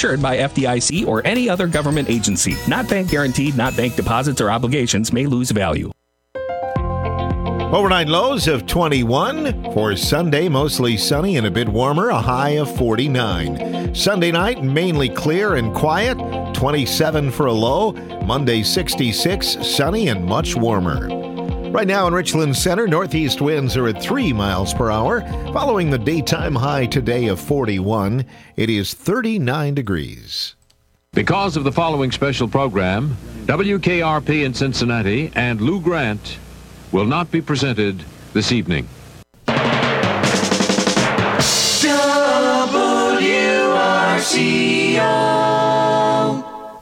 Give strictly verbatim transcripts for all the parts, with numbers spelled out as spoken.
insured by F D I C or any other government agency. Not bank guaranteed, not bank deposits or obligations may lose value. Overnight lows of twenty-one. For Sunday, mostly sunny and a bit warmer, a high of forty-nine. Sunday night, mainly clear and quiet, twenty-seven for a low. Monday, sixty-six, sunny and much warmer. Right now in Richland Center, northeast winds are at three miles per hour. Following the daytime high today of forty-one, it is thirty-nine degrees. Because of the following special program, W K R P in Cincinnati and Lou Grant will not be presented this evening. W R C O.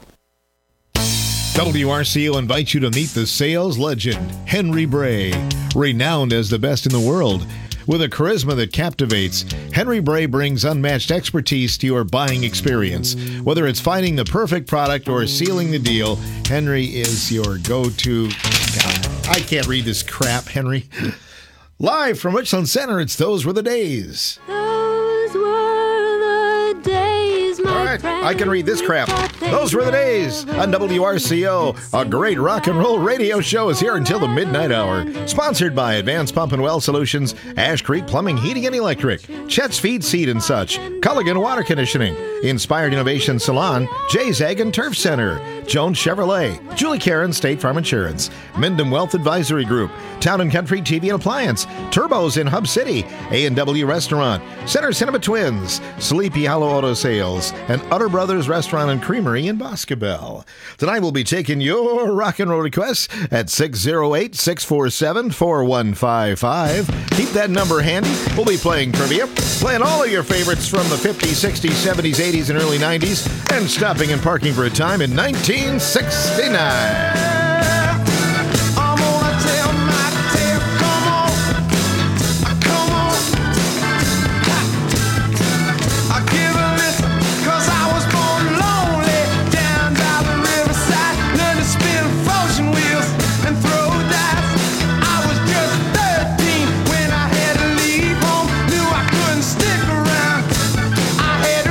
W R C O invites you to meet the sales legend, Henry Bray, renowned as the best in the world. With a charisma that captivates, Henry Bray brings unmatched expertise to your buying experience. Whether it's finding the perfect product or sealing the deal, Henry is your go-to. God, I can't read this crap, Henry. Live from Richland Center, it's Those Were the Days. Those were the days, my All right, I can read this crap. Those were the days on W R C O. A great rock and roll radio show is here until the midnight hour. Sponsored by Advanced Pump and Well Solutions, Ash Creek Plumbing, Heating and Electric, Chet's Feed, Seed and Such, Culligan Water Conditioning, Inspired Innovation Salon, Jay's Egg and Turf Center, Jones Chevrolet, Julie Karen State Farm Insurance, Mindom Wealth Advisory Group, Town and Country T V and Appliance, Turbos in Hub City, A and W Restaurant, Center Cinema Twins, Sleepy Hollow Auto Sales, and Utter Brothers Restaurant and Creamery in Boscobel. Tonight we'll be taking your rock and roll requests at six oh eight, six four seven, four one five five. Keep that number handy. We'll be playing trivia, playing all of your favorites from the fifties, sixties, seventies, eighties, and early nineties, and stopping and parking for a time in nineteen sixty-nine.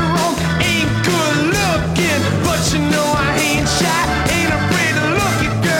But you know I ain't shy, ain't afraid to look at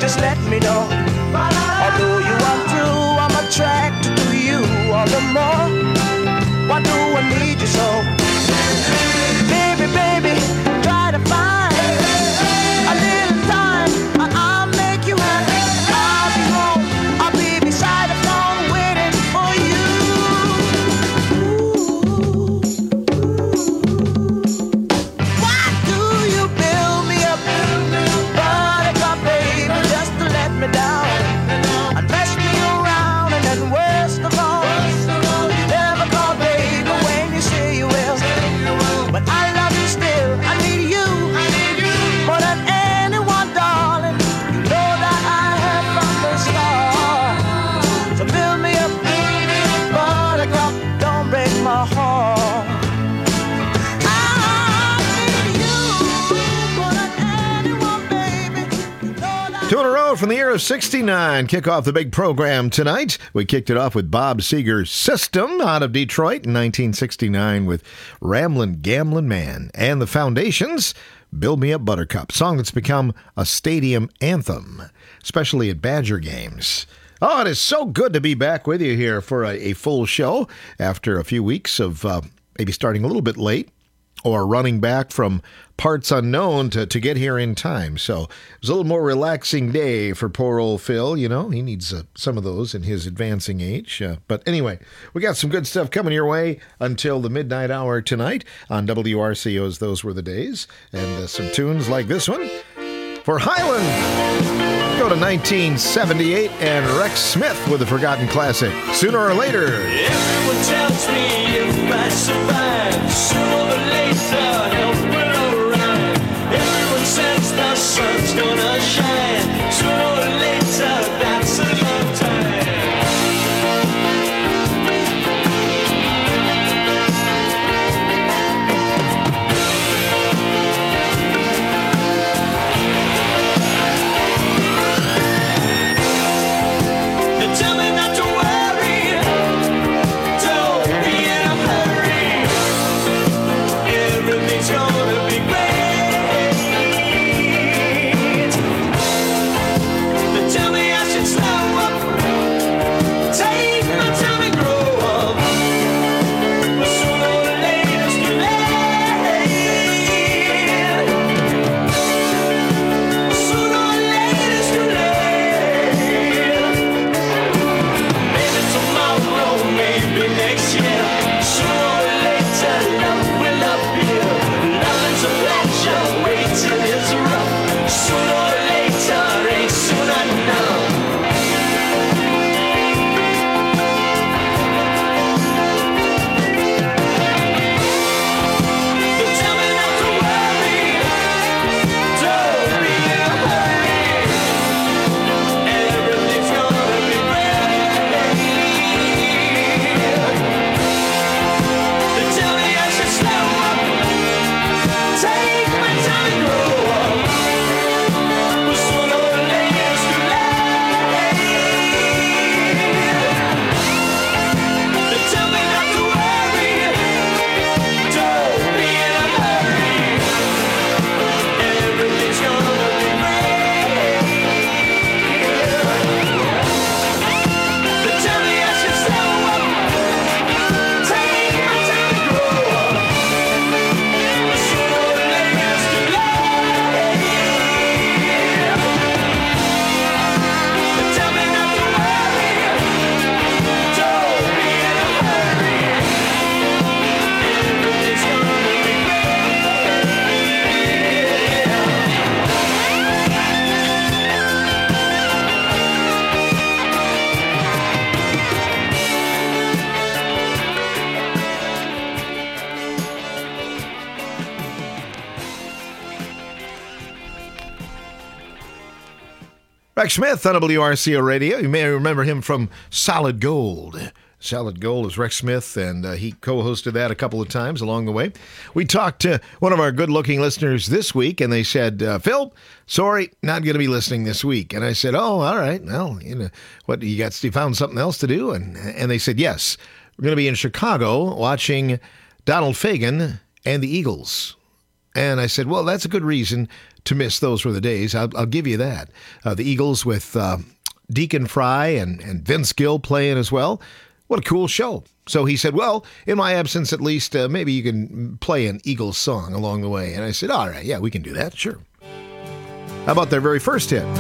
just let me know. Although you are true, I'm attracted to you all the more. Why do I need you so? Baby, baby, try to find a little time. I- I'll make you happy. I'll be home. I'll be beside the phone waiting for you. Why do you build me up? Buttercup, baby, just to let me down. And mess me around, and then worst of all, you never call, baby, when you say you will. But I love you still, I need you more than anyone, darling. You know that I have from the start. So build me up, buttercup, don't break my heart. I need you more than anyone, baby. You know that Two in a row from the year of sixty-nine. Kick off the big program tonight. We kicked it off with Bob Seger's System out of Detroit in nineteen sixty-nine with Ramblin' Gamblin' Man. And the Foundations, Build Me Up Buttercup, song that's become a stadium anthem, especially at Badger games. Oh, it is so good to be back with you here for a, a full show after a few weeks of uh, maybe starting a little bit late or running back from parts unknown to, to get here in time. So it was a little more relaxing day for poor old Phil. You know, he needs uh, some of those in his advancing age. Uh, but anyway, we got some good stuff coming your way until the midnight hour tonight on W R C O's Those Were the Days. And uh, some tunes like this one for Highland. Go to nineteen seventy-eight and Rex Smith with a forgotten classic, Sooner or Later. Everyone tells me if I survive, sooner or later, help will arrive. Everyone says the sun's gonna shine, sooner or later, that's a long time. They tell me not to worry, don't be in a hurry. Everything's gonna be great. They tell me I should slow up, take my time and grow up. But sooner or later it's too late. Sooner or later it's too late. Maybe tomorrow, maybe next year. Sooner or later, love will appear. Love is a pleasure, waiting is rough. Sooner or later, ain't soon enough. They tell me not to worry, don't be in a hurry. Everything's gonna be great. They tell me I should slow up, take my time and grow up. But sooner or later it's too late. They tell me not to worry, don't be in a hurry. Everything's gonna be great. They tell me I should slow up, take my time and grow up. But sooner or later it's too late. They tell me not to worry, don't be in a hurry. Everything's gonna be great. Rex Smith on W R C O Radio. You may remember him from Solid Gold. Solid Gold is Rex Smith, and uh, he co-hosted that a couple of times along the way. We talked to one of our good-looking listeners this week, and they said, uh, Phil, sorry, not going to be listening this week. And I said, oh, all right. Well, you know, what, you got, you found something else to do? And, and they said, yes, we're going to be in Chicago watching Donald Fagen and the Eagles. And I said, well, that's a good reason to miss Those Were the Days. I'll, I'll give you that. Uh, the Eagles with uh, Deacon Fry and, and Vince Gill playing as well. What a cool show. So he said, well, in my absence at least, uh, maybe you can play an Eagles song along the way. And I said, all right, yeah, we can do that, sure. How about their very first hit?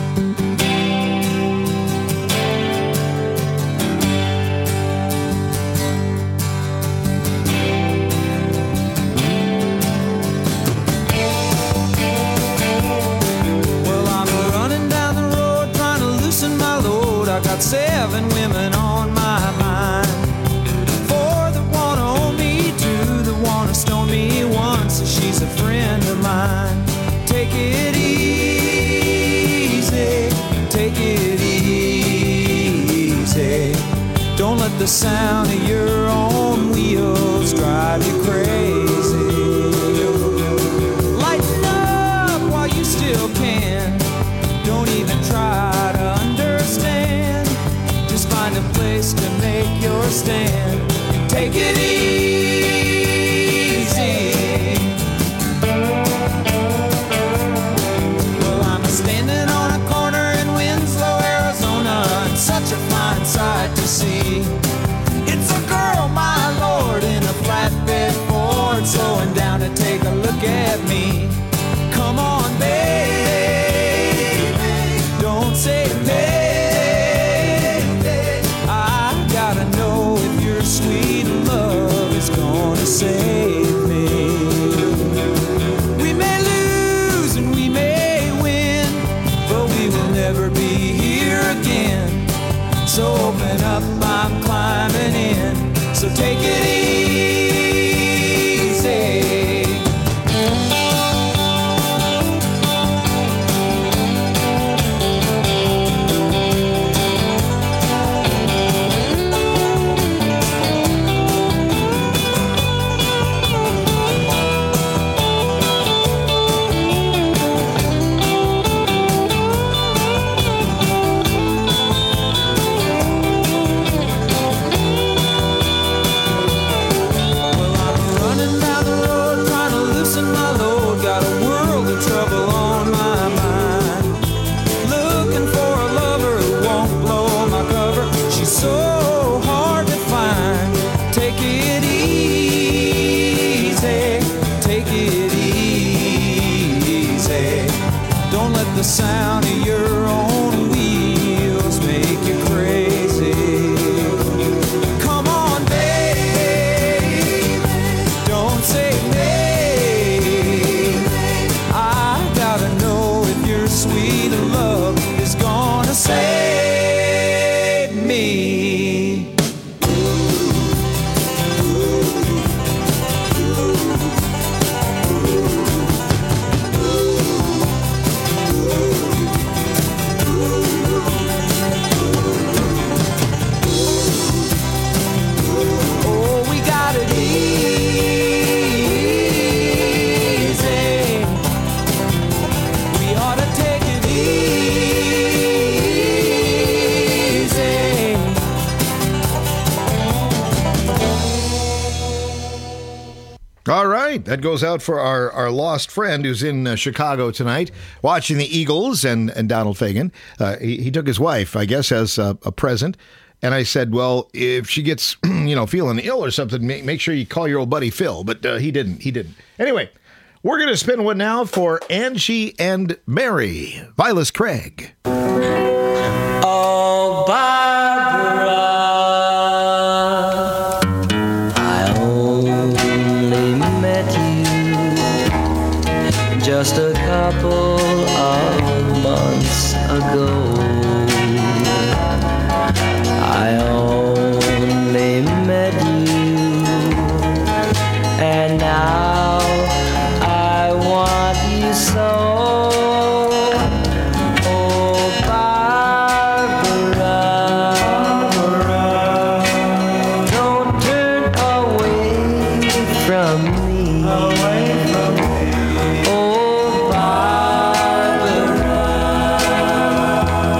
Seven women on my mind. Four that wanna own me, two that wanna stone me, one so she's a friend of mine. Take it easy, take it easy. Don't let the sound of your own wheels drive you crazy. Lighten up while you still can. Don't even try to understand. Find a place to make your stand and take it easy. Well, I'm standing on a corner in Winslow, Arizona, and such a fine sight to see. It's a girl, my lord, in a flatbed Ford, slowing down to take a look at me. Come on, baby, don't say baby. Sweet love is gonna save me. We may lose and we may win, but we will never be here again. So open up, I'm climbing in. So take it easy. The sound of your own wheels make you crazy. Come on, baby, don't say maybe. I gotta know if your sweet love is gonna save me. All right, that goes out for our, our lost friend who's in uh, Chicago tonight, watching the Eagles and, and Donald Fagen. Uh, he, he took his wife, I guess, as a, a present. And I said, well, if she gets, you know, feeling ill or something, make, make sure you call your old buddy Phil. But uh, he didn't. He didn't. Anyway, we're going to spin one now for Angie and Mary. Vilas Craig. Oh, Barbara, I only met you just a couple of months ago. I only met you, and now I want you so. Oh, Barbara, don't turn away from me. Oh, Barbara,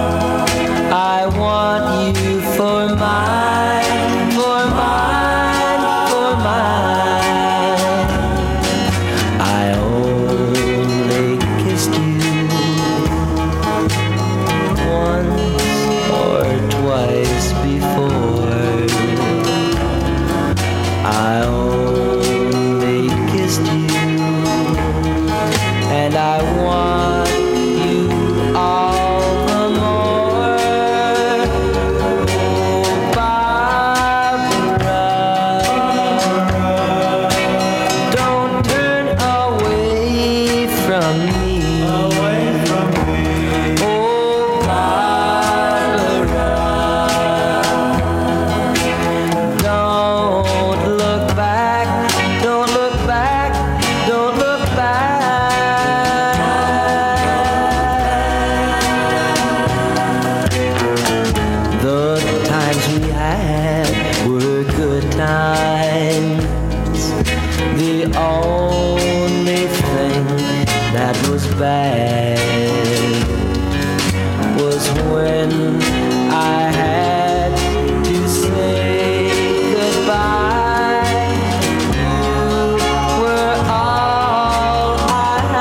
when I had to say goodbye. You were all I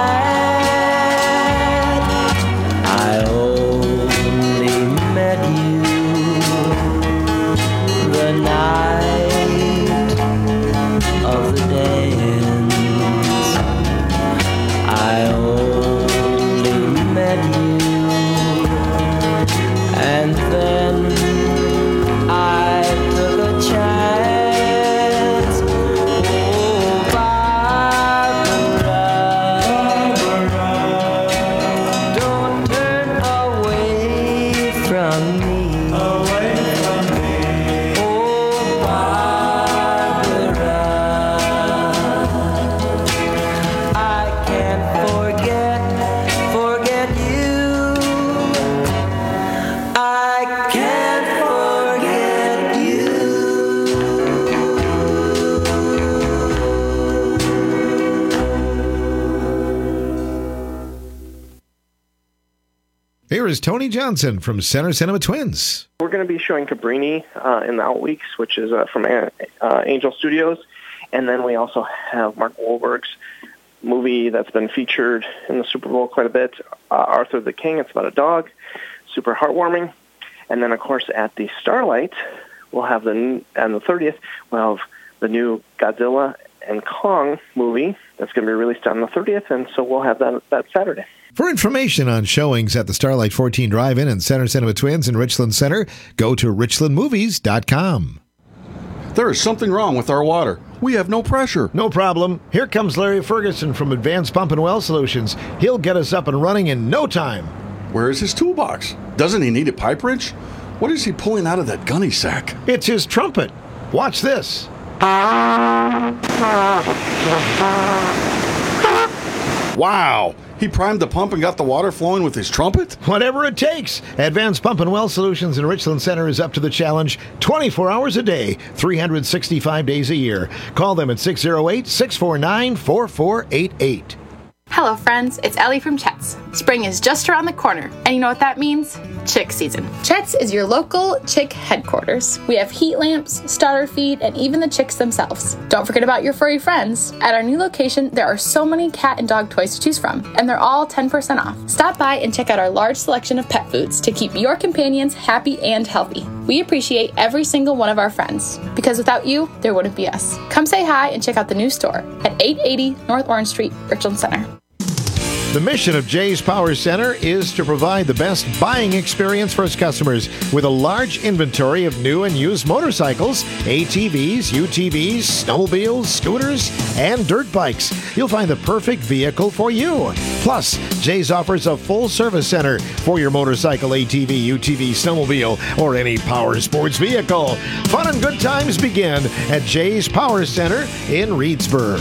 had. I only met you the night of the dance. I only met you, and then I took a chance. Oh, Barbara, don't turn away from me. Away from me. Oh, Barbara, I can't forget, forget you. I can't forget you. Here is Tony Johnson from Center Cinema Twins. We're going to be showing Cabrini uh, in the out weeks, which is uh, from uh, Angel Studios. And then we also have Mark Wahlberg's movie that's been featured in the Super Bowl quite a bit, uh, Arthur the King. It's about a dog, super heartwarming. And then, of course, at the Starlight, we'll have the, n- on the thirtieth, we'll have the new Godzilla and Kong movie that's going to be released on the thirtieth, and so we'll have that that Saturday. For information on showings at the Starlight fourteen Drive-In and Center Cinema Twins in Richland Center, go to richland movies dot com. There is something wrong with our water. We have no pressure. No problem. Here comes Larry Ferguson from Advanced Pump and Well Solutions. He'll get us up and running in no time. Where is his toolbox? Doesn't he need a pipe wrench? What is he pulling out of that gunny sack? It's his trumpet. Watch this. Wow! He primed the pump and got the water flowing with his trumpet? Whatever it takes. Advanced Pump and Well Solutions in Richland Center is up to the challenge twenty-four hours a day, three hundred sixty-five days a year. Call them at six oh eight, six four nine, four four eight eight. Hello friends, it's Ellie from Chet's. Spring is just around the corner, and you know what that means? Chick season. Chet's is your local chick headquarters. We have heat lamps, starter feed, and even the chicks themselves. Don't forget about your furry friends. At our new location, there are so many cat and dog toys to choose from, and they're all ten percent off. Stop by and check out our large selection of pet foods to keep your companions happy and healthy. We appreciate every single one of our friends, because without you, there wouldn't be us. Come say hi and check out the new store at eight eighty North Orange Street, Richland Center. The mission of Jay's Power Center is to provide the best buying experience for its customers with a large inventory of new and used motorcycles, A T Vs, U T Vs, snowmobiles, scooters, and dirt bikes. You'll find the perfect vehicle for you. Plus, Jay's offers a full service center for your motorcycle, A T V, U T V, snowmobile, or any power sports vehicle. Fun and good times begin at Jay's Power Center in Reedsburg.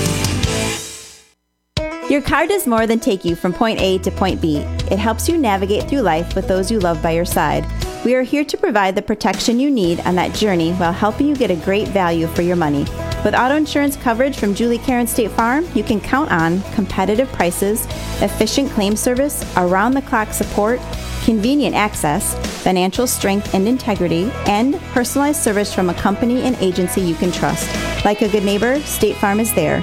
Your car does more than take you from point A to point B. It helps you navigate through life with those you love by your side. We are here to provide the protection you need on that journey while helping you get a great value for your money. With auto insurance coverage from Julie Karen State Farm, you can count on competitive prices, efficient claim service, around-the-clock support, convenient access, financial strength and integrity, and personalized service from a company and agency you can trust. Like a good neighbor, State Farm is there.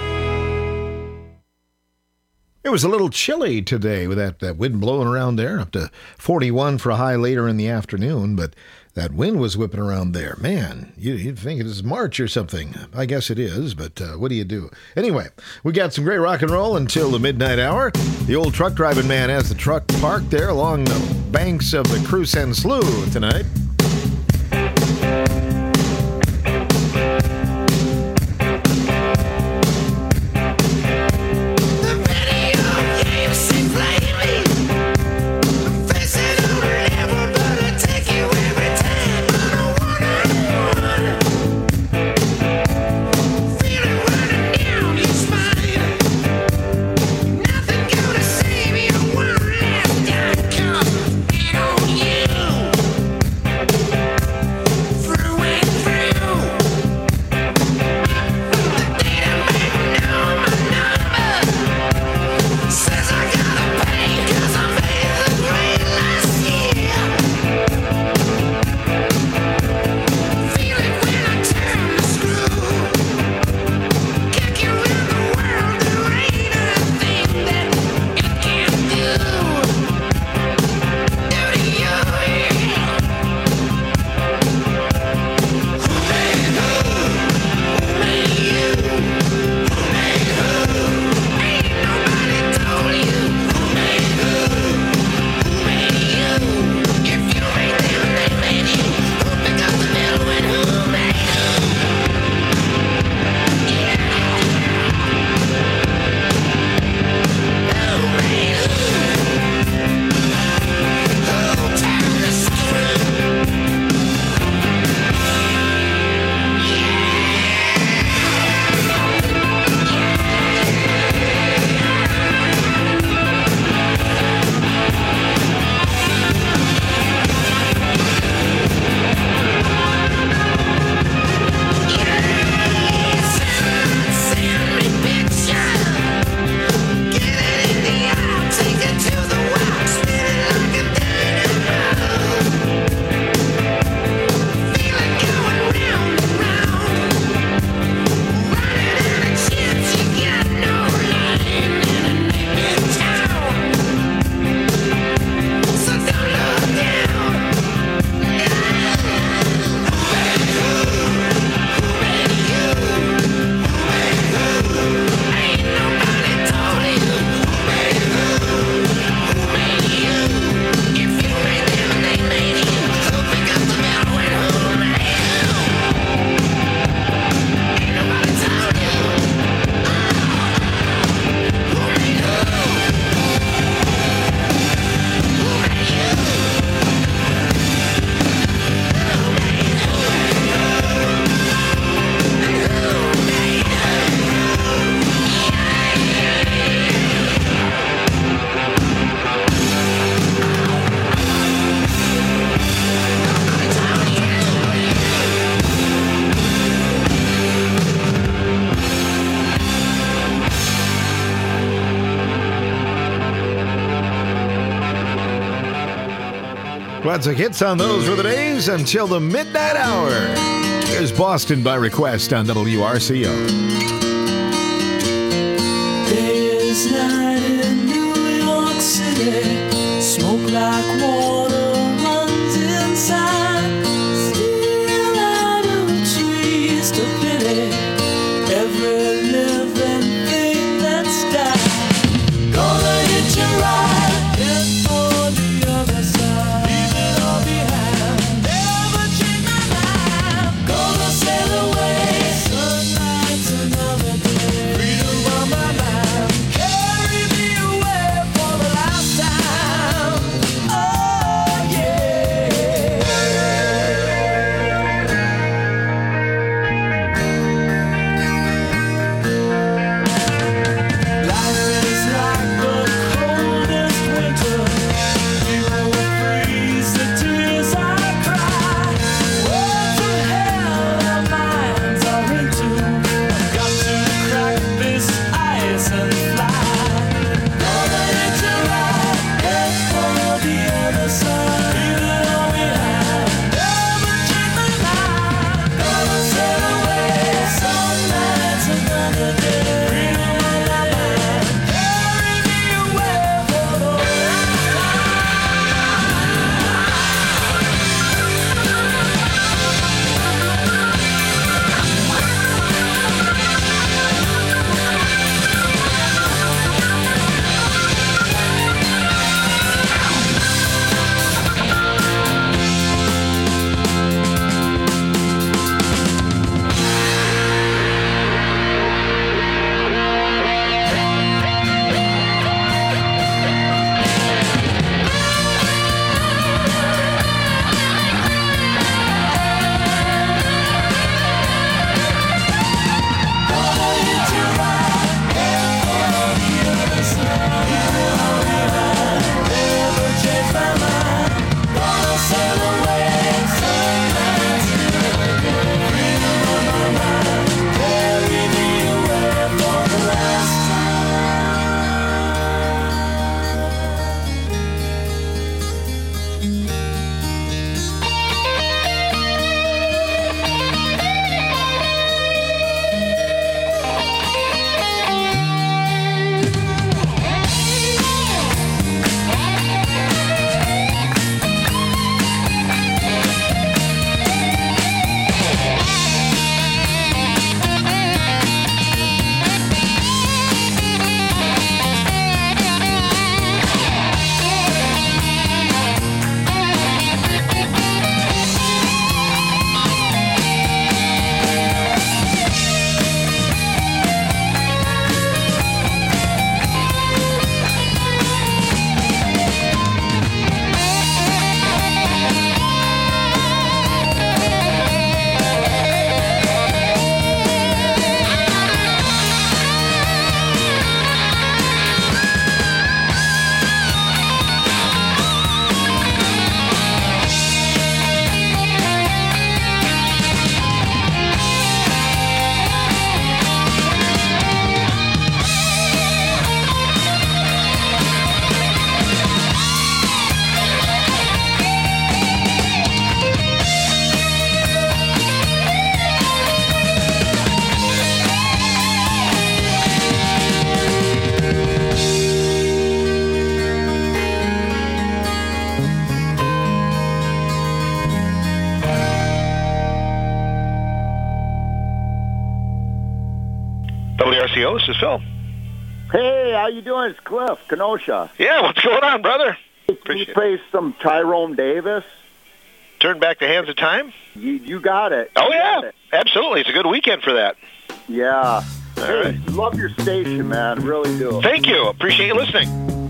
It was a little chilly today with that, that wind blowing around there, up to forty-one for a high later in the afternoon, but that wind was whipping around there. Man, you, you'd think it is March or something. I guess it is, but uh, what do you do? Anyway, we got some great rock and roll until the midnight hour. The old truck driving man has the truck parked there along the banks of the Crusen Slough tonight. Classic hits on Those Were the Days until the midnight hour. There's Boston by Request on W R C O. Day is night in New York City. Smoke like water runs inside. Still out of trees to pity every living thing that's died. Gonna hit you right, head for the other side. Leave it all behind, never change my mind. Gonna sail away, sunlight's another day. Freedom on my mind, carry me away for the last time. Oh yeah. Life is like the coldest winter. People will freeze the tears I cry. What the hell our minds are into? I've got to crack this ice and fly. Gonna hit you right, head for the other side. Leave it all behind, never change my mind. Gonna sail away, sunlight's another day. Freedom on my mind, carry me away for the last W R C O, this is Phil. Hey, how you doing? It's Cliff, Kenosha. Yeah, what's going on, brother? Can you play some Tyrone Davis? Turn back the hands of time? You you got it. Oh, You yeah, got it. absolutely. It's a good weekend for that. Yeah. All Hey, right. love your station, man. Really do. Thank you. Appreciate you listening.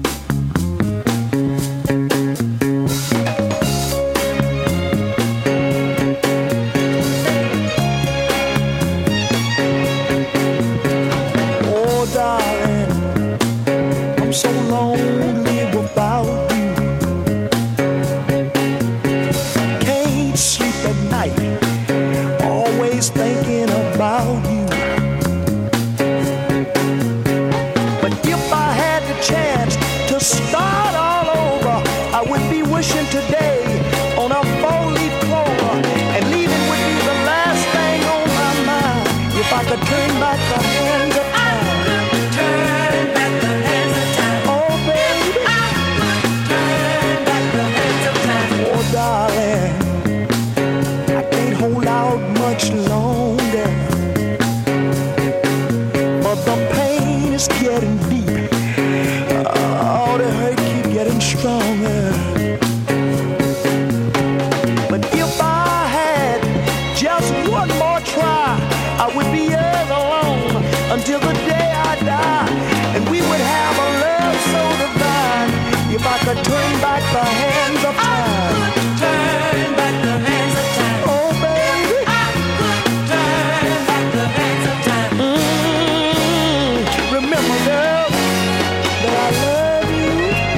Oh, darling, I'm so lonely without you. Can't sleep at night, always thinking about you. But if I had the chance to start all over, I would be wishing today turn back the hands of time. Turn back the hands of time. Oh, baby. I would turn back the hands of time. Oh, darling, I can't hold out much longer, but the pain is getting deep. Oh, the hurt keep getting stronger. But if I had just one more try, I would be yours alone until the day I die, and we would have a love so divine. If I could turn back the hands of time, I could turn back the hands of time. Oh, baby, I could turn back the hands of time. Mm, remember, girl, that I love you.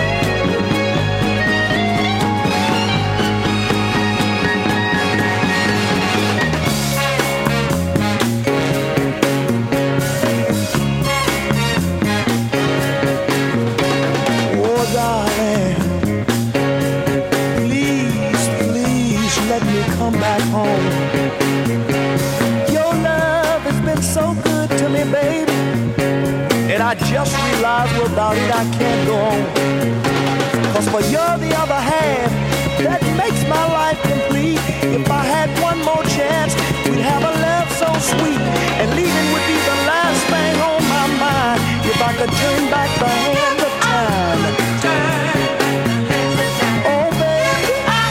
Oh, darling, please, please let me come back home. Your love has been so good to me, baby, and I just realized without it I can't go on. Cause for you're the other half that makes my life complete. If I had one more chance, we'd have a love so sweet, and leaving would be the last thing on my mind. If I could turn back the hands of time. Oh, baby, I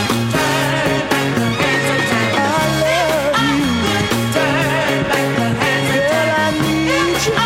love you. Girl, I need you.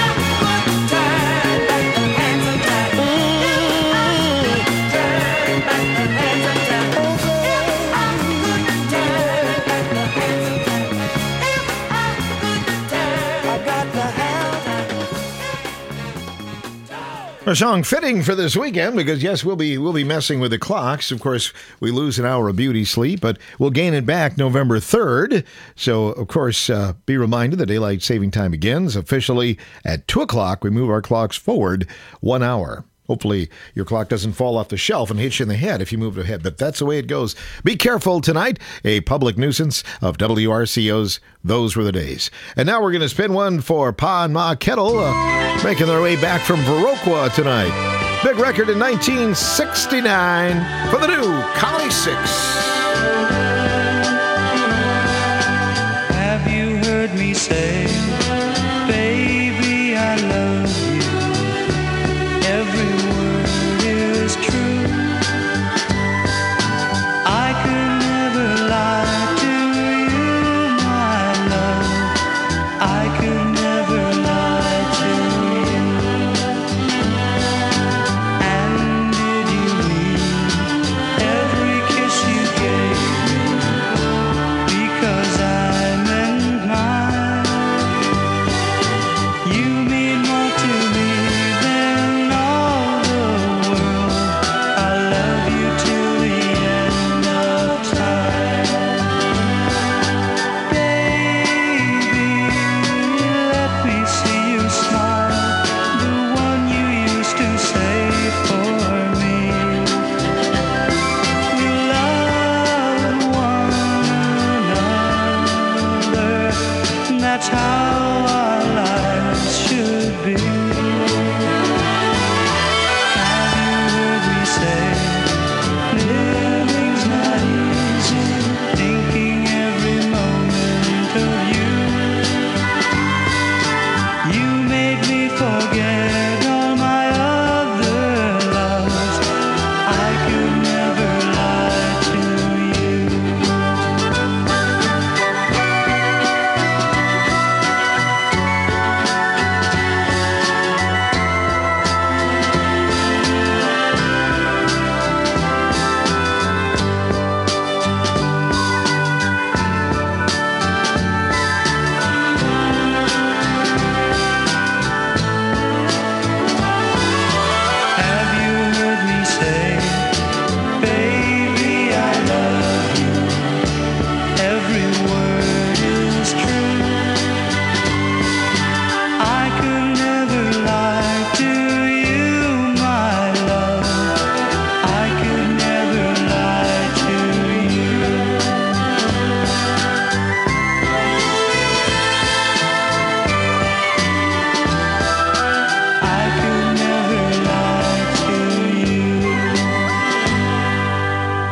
A song fitting for this weekend because, yes, we'll be we'll be messing with the clocks. Of course, we lose an hour of beauty sleep, but we'll gain it back November third. So, of course, uh, be reminded the daylight saving time begins officially at two o'clock. We move our clocks forward one hour. Hopefully, your clock doesn't fall off the shelf and hit you in the head if you move it ahead, but that's the way it goes. Be careful tonight. A public nuisance of W R C O's Those Were the Days. And now we're going to spin one for Pa and Ma Kettle, uh, making their way back from Viroqua tonight. Big record in nineteen sixty-nine for the new Colony Six. Have you heard me say, baby, I love you? Every word is true. I could never lie to you, my love. I could never lie to you. And did you mean every kiss you gave me? Because I meant mine.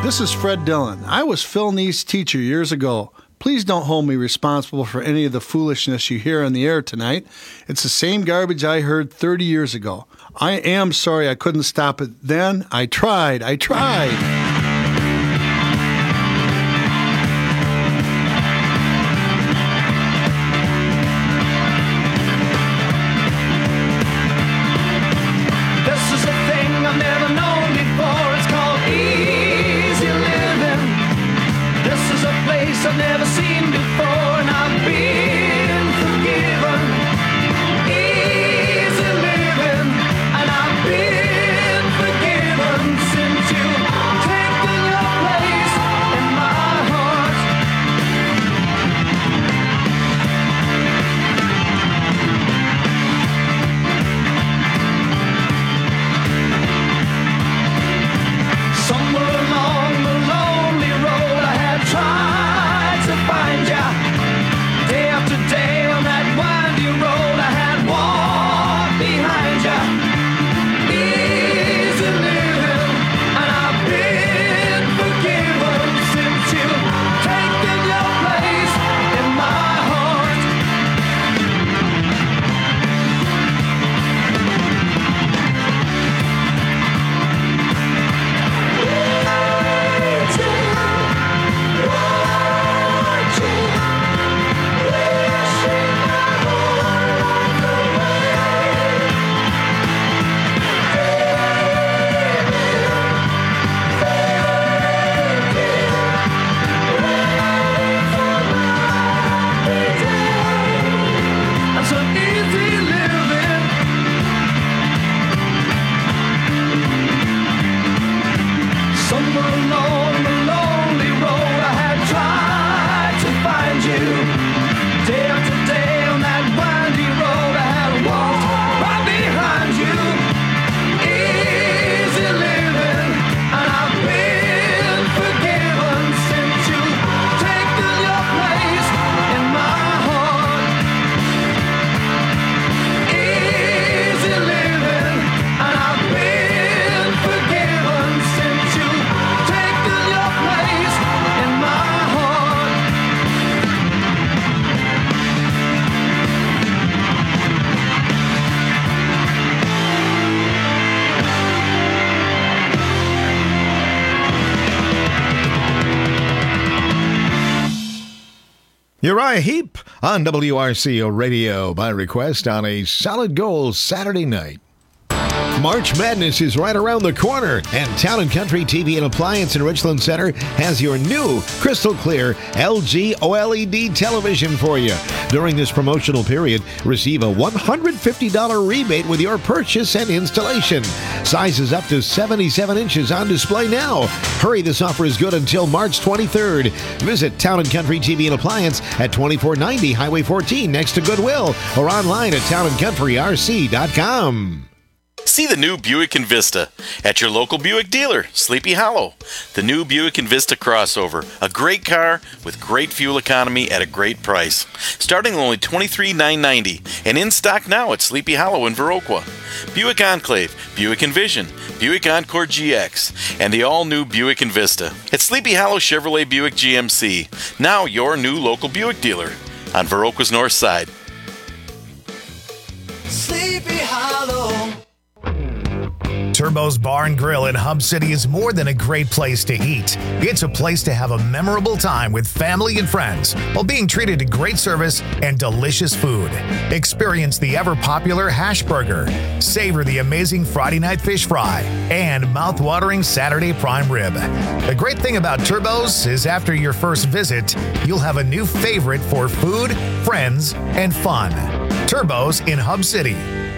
This is Fred Dillon. I was Phil Nee's teacher years ago. Please don't hold me responsible for any of the foolishness you hear on the air tonight. It's the same garbage I heard thirty years ago. I am sorry I couldn't stop it then. I tried. I tried. I've never seen before, and I've been forgiven. Easy living, and I've been forgiven since you've taken your place in my heart. Somewhere along the lonely road I had tried to find ya. Day after day on that windy road I had walked behind ya. Easy living, and I've been forgiven since you've taken your place in my heart. I'm so easy living. Somewhere along the lonely road I had tried to find you. Day after day on that windy road I had walked right behind you. Easy living, and I've been forgiven since you've taken your place in my heart. Easy living, and I've been forgiven since you've taken your place in my heart. Uriah Heep on W R C O Radio by request on a Solid Gold Saturday night. March Madness is right around the corner, and Town and Country T V and Appliance in Richland Center has your new crystal clear L G OLED television for you. During this promotional period, receive a one hundred fifty dollars rebate with your purchase and installation. Sizes up to seventy-seven inches on display now. Hurry, this offer is good until March twenty-third. Visit Town and Country T V and Appliance at twenty-four ninety Highway fourteen next to Goodwill, or online at town and country r c dot com. See the new Buick Envista at your local Buick dealer, Sleepy Hollow. The new Buick Envista crossover, a great car with great fuel economy at a great price. Starting at only twenty-three thousand nine hundred ninety dollars and in stock now at Sleepy Hollow in Viroqua. Buick Enclave, Buick Envision, Buick Encore G X, and the all-new Buick Envista. At Sleepy Hollow Chevrolet Buick G M C, now your new local Buick dealer on Viroqua's north side. Sleepy Hollow. Turbo's Bar and Grill in Hub City is more than a great place to eat. It's a place to have a memorable time with family and friends while being treated to great service and delicious food. Experience the ever-popular hash burger, savor the amazing Friday night fish fry, and mouth-watering Saturday prime rib. The great thing about Turbo's is after your first visit, you'll have a new favorite for food, friends, and fun. Turbo's in Hub City.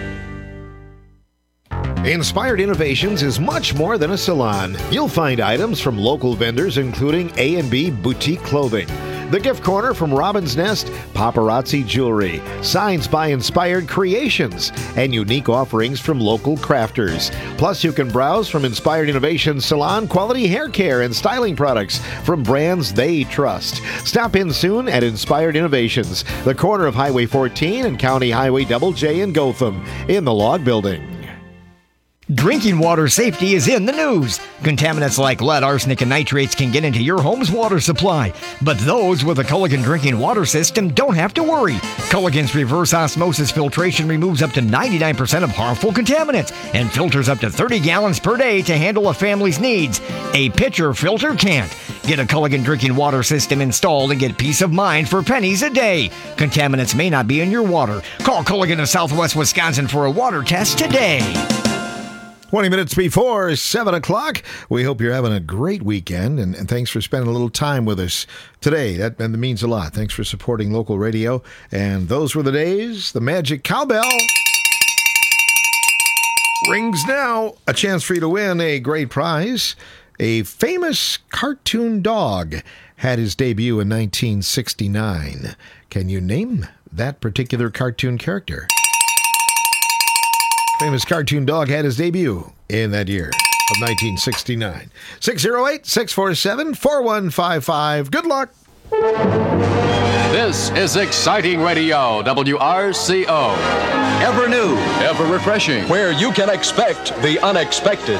Inspired Innovations is much more than a salon. You'll find items from local vendors, including A and B Boutique Clothing, The Gift Corner from Robin's Nest, Paparazzi Jewelry, Signs by Inspired Creations, and unique offerings from local crafters. Plus, you can browse from Inspired Innovations salon quality hair care and styling products from brands they trust. Stop in soon at Inspired Innovations, the corner of Highway fourteen and County Highway Double J in Gotham, in the Log Building. Drinking water safety is in the news. Contaminants like lead, arsenic, and nitrates can get into your home's water supply. But those with a Culligan drinking water system don't have to worry. Culligan's reverse osmosis filtration removes up to ninety-nine percent of harmful contaminants and filters up to thirty gallons per day to handle a family's needs. A pitcher filter can't. Get a Culligan drinking water system installed and get peace of mind for pennies a day. Contaminants may not be in your water. Call Culligan of Southwest Wisconsin for a water test today. twenty minutes before seven o'clock. We hope you're having a great weekend, and, and thanks for spending a little time with us today. That, that means a lot. Thanks for supporting local radio. And those were the days. The magic cowbell rings now. A chance for you to win a great prize. A famous cartoon dog had his debut in nineteen sixty-nine. Can you name that particular cartoon character? Famous cartoon dog had his debut in that year of nineteen sixty-nine. six oh eight, six four seven, four one five five. Good luck. This is exciting radio, W R C O. Ever new, ever refreshing, where you can expect the unexpected.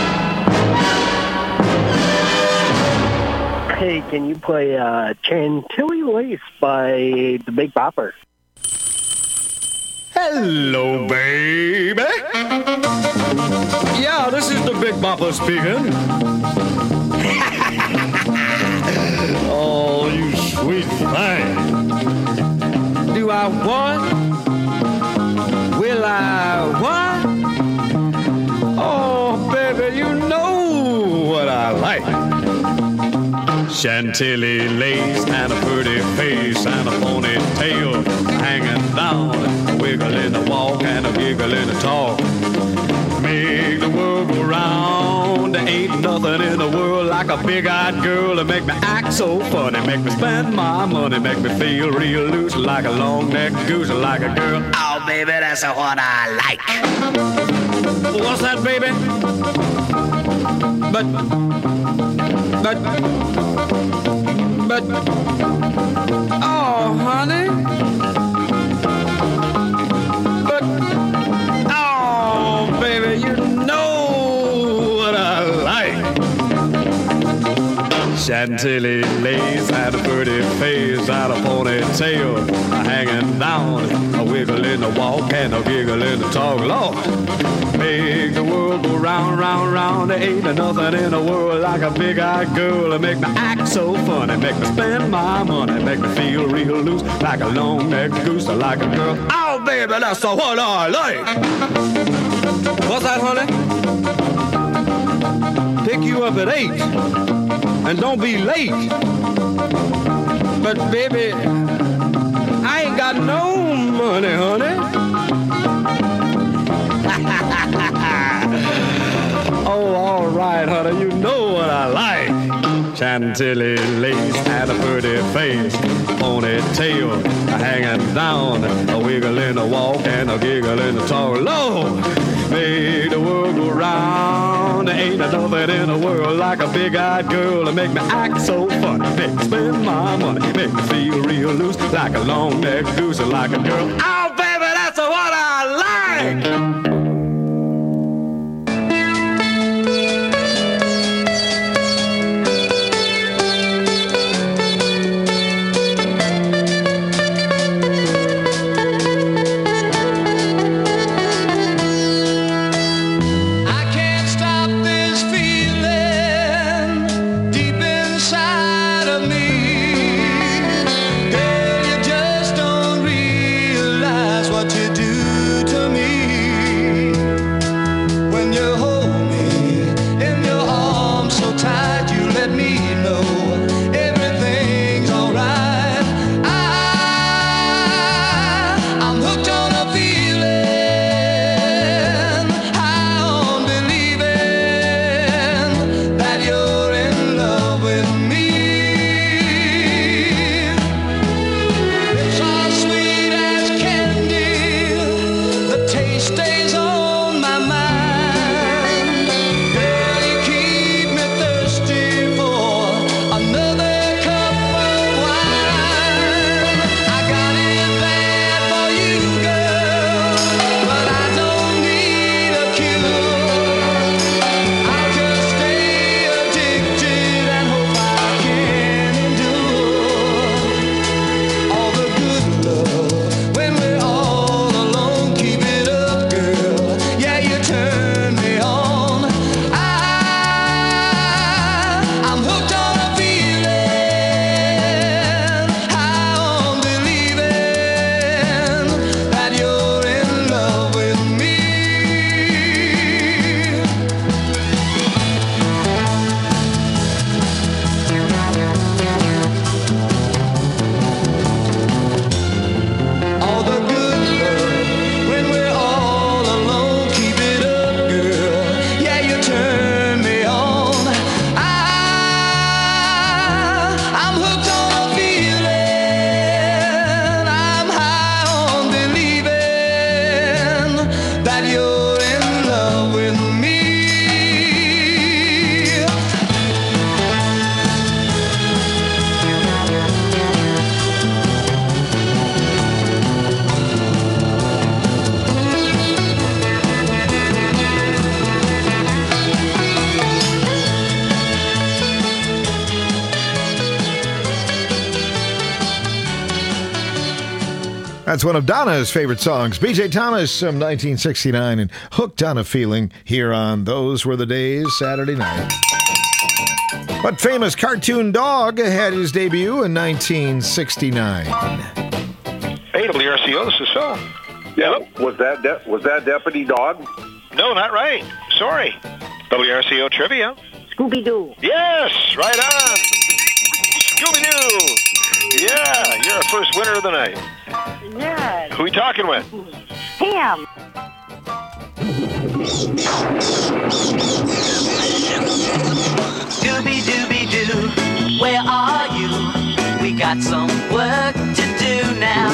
Hey, can you play uh, Chantilly Lace by the Big Bopper? Hello, baby. Yeah, this is the Big Bopper speaking. Oh, you sweet thing. Do I want? Will I want? Oh, baby, you know what I like. Chantilly lace and a pretty face and a ponytail hanging down, a wiggle in the walk and a giggle in the talk. Make the world go round. There ain't nothing in the world like a big-eyed girl to make me act so funny, make me spend my money, make me feel real loose like a long-necked goose, like a girl. Oh, baby, that's what I like. What's that, baby? But, but, but, oh, honey. But, oh, baby, you know what I like. Chantilly lace and a pretty face and a ponytail hanging down, a wiggle in the walk and a giggle in the talk. Lord, make the world go round, round, round. There ain't nothing in the world like a big-eyed girl to make me act so funny, make me spend my money, make me feel real loose like a long-necked goose, like a girl. Oh, baby, that's what I like. What's that, honey? Pick you up at eight, and don't be late. But, baby, I ain't got no money, honey. Oh, all right, honey, you know what I like. Chantilly lace and a pretty face, ponytail hanging down, a wiggle in the walk and a giggle in the talk. Lord, make the world go round. There ain't nothing in the world like a big-eyed girl to make me act so funny, make me spend my money, make me feel real loose like a long-necked goose, like a girl. Oh, baby, that's what I like. What you do to me. That's one of Donna's favorite songs. B J Thomas from nineteen sixty-nine and Hooked on a Feeling here on Those Were the Days Saturday night. What famous cartoon dog had his debut in nineteen sixty-nine? Hey, W R C O, this is Phil. Yep. Was that de- was that Deputy Dog? No, not right. Sorry. W R C O trivia. Scooby-Doo. Yes, right on. Scooby-Doo. Yeah, you're our first winner of the night. Yes. Who are we talking with? Pam. Scooby-Dooby-Doo, where are you? We got some work to do now.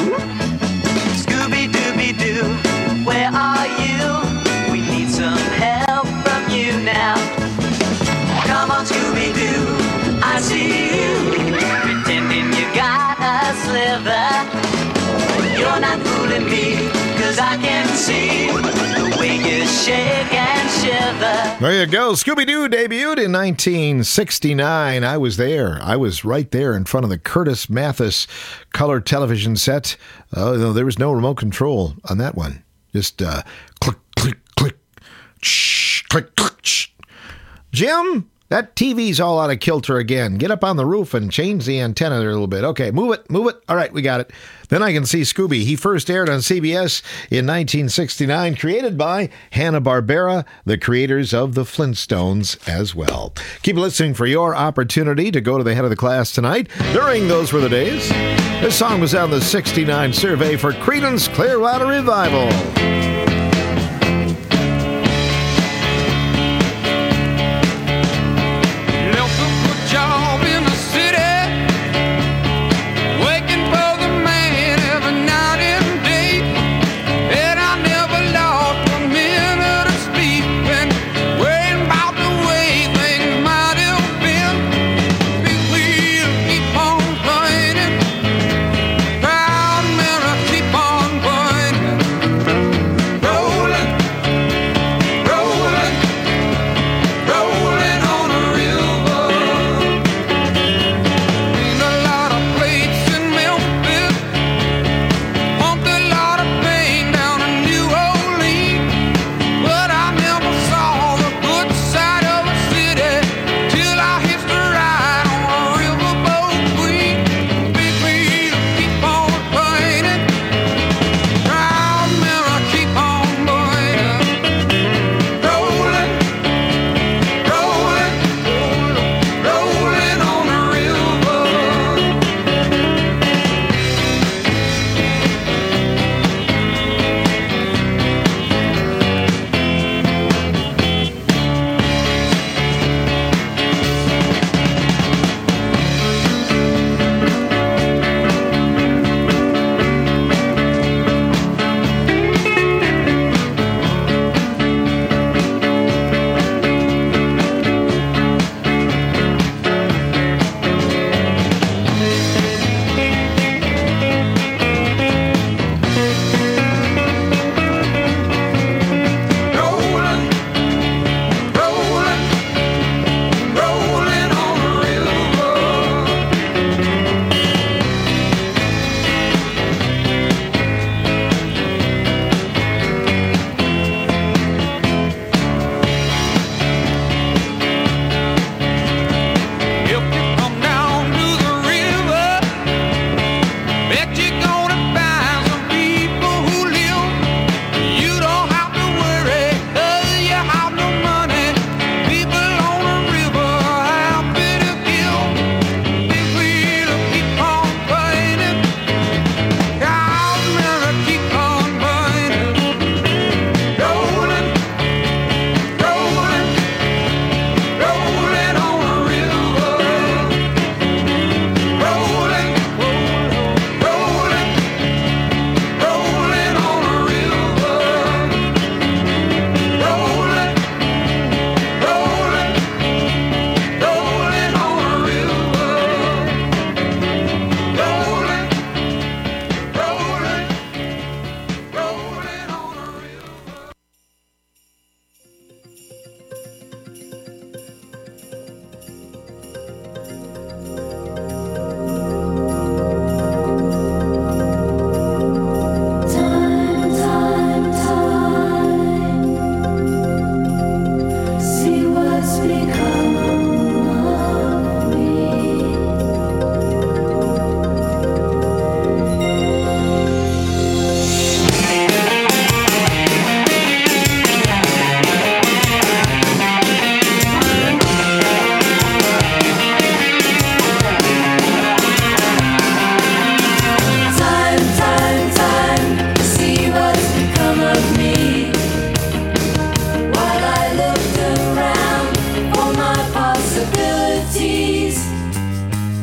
Scooby-Dooby-Doo, where are you? We need some help from you now. Come on, Scooby-Doo, I see you, pretending you got a sliver. You're not fooling me, cause I can see the way you shake and shiver. There you go. Scooby-Doo debuted in nineteen sixty-nine. I was there. I was right there in front of the Curtis Mathis color television set. Uh, no, there was no remote control on that one. Just uh, click, click, click, shh, click, click, shh. Jim, that T V's all out of kilter again. Get up on the roof and change the antenna there a little bit. Okay, move it, move it. All right, we got it. Then I can see Scooby. He first aired on C B S in nineteen sixty-nine, created by Hanna-Barbera, the creators of the Flintstones as well. Keep listening for your opportunity to go to the head of the class tonight during Those Were the Days. This song was on the sixty-nine survey for Creedence Clearwater Revival.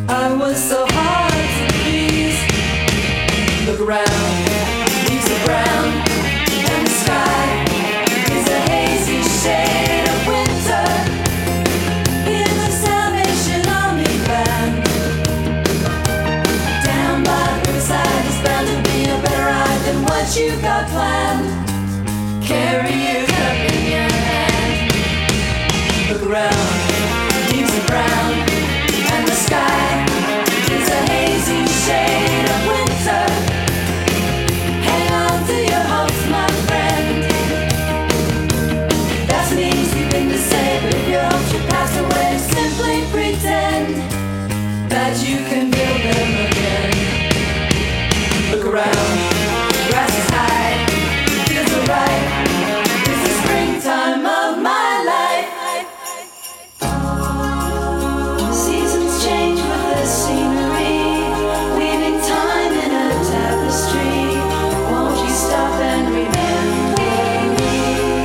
I was so hard to please. Look around, leaves are brown, and the sky is a hazy shade of winter. Hear the Salvation Army band. Down by the riverside, there's bound to be a better ride than what you got planned. Carry your cup in your hand. Look around, leaves are brown, and the sky is a hazy shade of winter. Hang on to your hopes, my friend. That's an easy thing to say, but if your hopes should pass away, simply pretend that you can build them again. Look around, grass is high, feels alright. It's the springtime of my life. Seasons change with the scenery, weaving time in a tapestry. Won't you stop and remember me?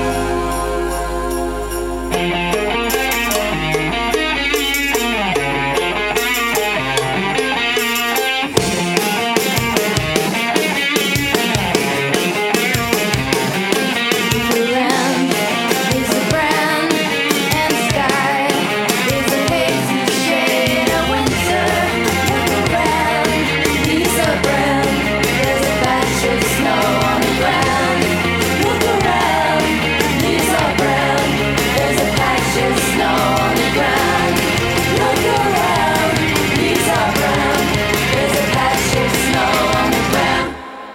The land is a brown, and the sky is a hazy shade of winter. Look around, leaves are brown, there's a patch of snow on the ground. Look around, leaves are brown, there's a patch of snow on the ground. Look around, leaves are brown, there's a patch of snow on the ground.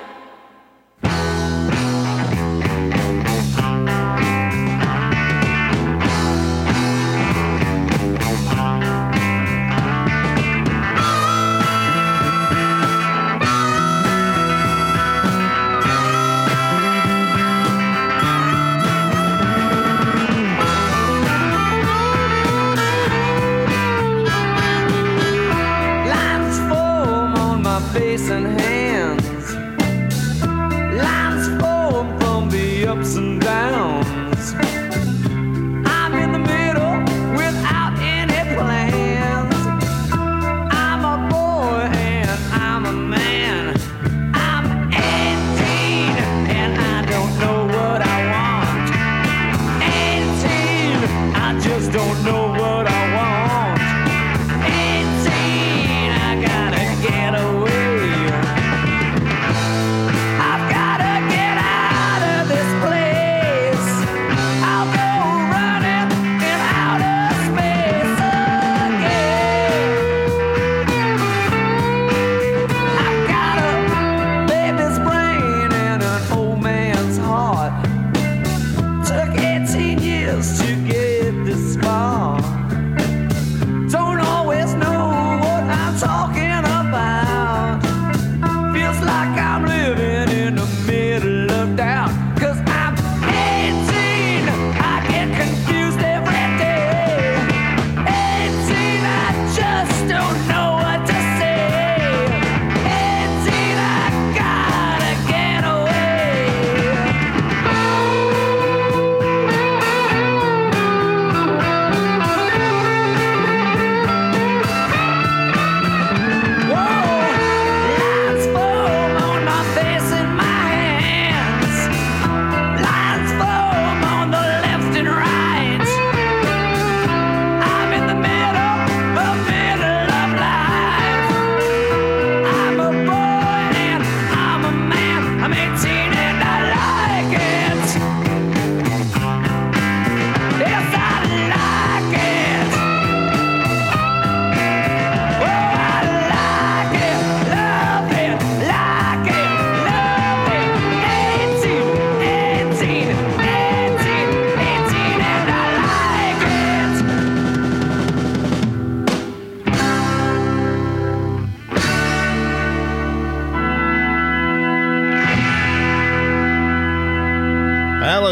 Lines form on my face and hands. Lines form from the ups and downs. I'm in the middle without any plans. I'm a boy and I'm a man. I'm eighteen and I don't know what I want. eighteen, I just don't know what I want. eighteen, I gotta get away.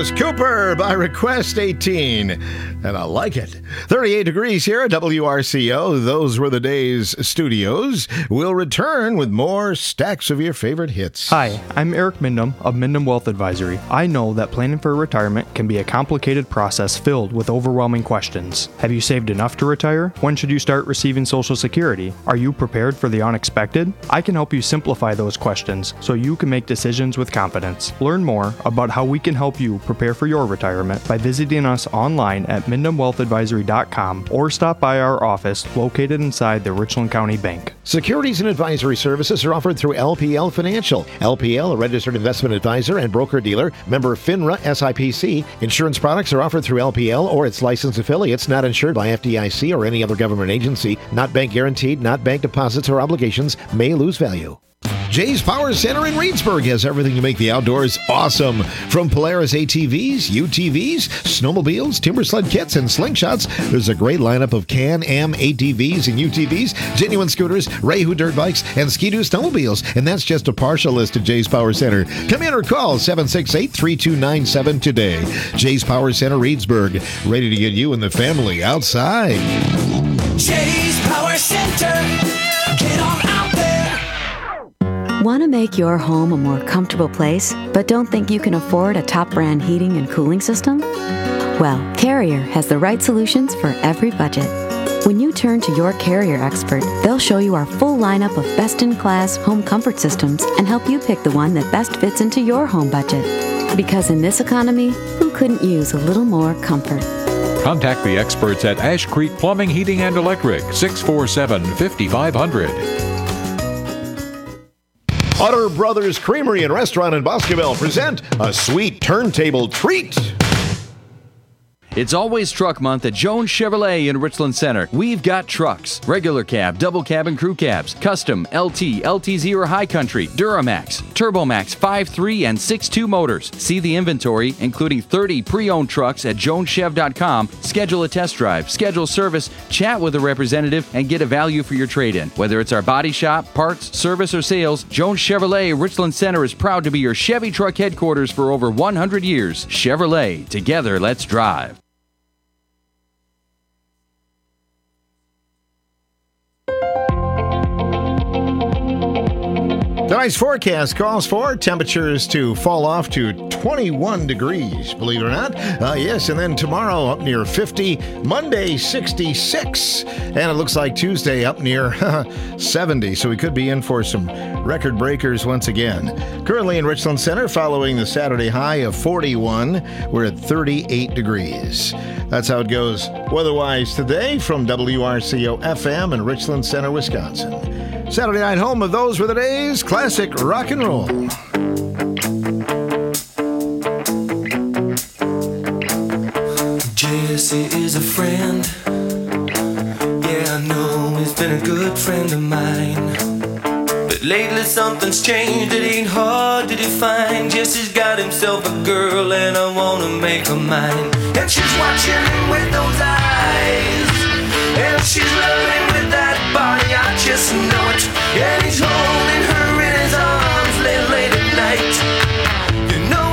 was Cooper by Request eighteen, and I like it. thirty-eight degrees here at W R C O. Those Were the Days Studios. We'll return with more stacks of your favorite hits. Hi, I'm Eric Mindham of Mindham Wealth Advisory. I know that planning for retirement can be a complicated process filled with overwhelming questions. Have you saved enough to retire? When should you start receiving Social Security? Are you prepared for the unexpected? I can help you simplify those questions so you can make decisions with confidence. Learn more about how we can help you prepare for your retirement by visiting us online at Mindham Wealth Advisory dot com or stop by our office located inside the Richland County Bank. Securities and advisory services are offered through L P L Financial. L P L, a registered investment advisor and broker-dealer, member FINRA S I P C. Insurance products are offered through L P L or its licensed affiliates, not insured by F D I C or any other government agency, not bank guaranteed, not bank deposits or obligations, may lose value. Jay's Power Center in Reedsburg has everything to make the outdoors awesome. From Polaris A T Vs, U T Vs, snowmobiles, timber sled kits, and slingshots, there's a great lineup of Can-Am A T Vs and U T Vs, genuine scooters, Rayhu dirt bikes, and Ski-Doo snowmobiles. And that's just a partial list at Jay's Power Center. Come in or call seven six eight, three two nine seven today. Jay's Power Center Reedsburg, ready to get you and the family outside. Jay's Power Center. Get on out there. Want to make your home a more comfortable place, but don't think you can afford a top brand heating and cooling system? Well, Carrier has the right solutions for every budget. When you turn to your Carrier expert, they'll show you our full lineup of best-in-class home comfort systems and help you pick the one that best fits into your home budget. Because in this economy, who couldn't use a little more comfort? Contact the experts at Ash Creek Plumbing, Heating, and Electric, six four seven, five five zero zero. Utter Brothers Creamery and Restaurant in Boscoville present a sweet turntable treat. It's always truck month at Jones Chevrolet in Richland Center. We've got trucks, regular cab, double cab, and crew cabs, custom, L T, L T Z or High Country, Duramax, Turbomax five three and six two motors. See the inventory, including thirty pre-owned trucks at jones chev dot com. Schedule a test drive, schedule service, chat with a representative, and get a value for your trade-in. Whether it's our body shop, parts, service, or sales, Jones Chevrolet Richland Center is proud to be your Chevy truck headquarters for over one hundred years. Chevrolet, together let's drive. Tonight's forecast calls for temperatures to fall off to twenty-one degrees, believe it or not. Uh, yes, and then tomorrow up near fifty, Monday sixty-six, and it looks like Tuesday up near seventy, so we could be in for some record breakers once again. Currently in Richland Center, following the Saturday high of forty-one, we're at thirty-eight degrees. That's how it goes weather-wise today from W R C O F M in Richland Center, Wisconsin. Saturday night home of Those Were the Days, classic rock and roll. Jesse is a friend. Yeah, I know he's been a good friend of mine. But lately something's changed, it ain't hard to define. Jesse's got himself a girl and I wanna make her mine. And she's watching him with those eyes, and she's loving with that body, I just know it. And he's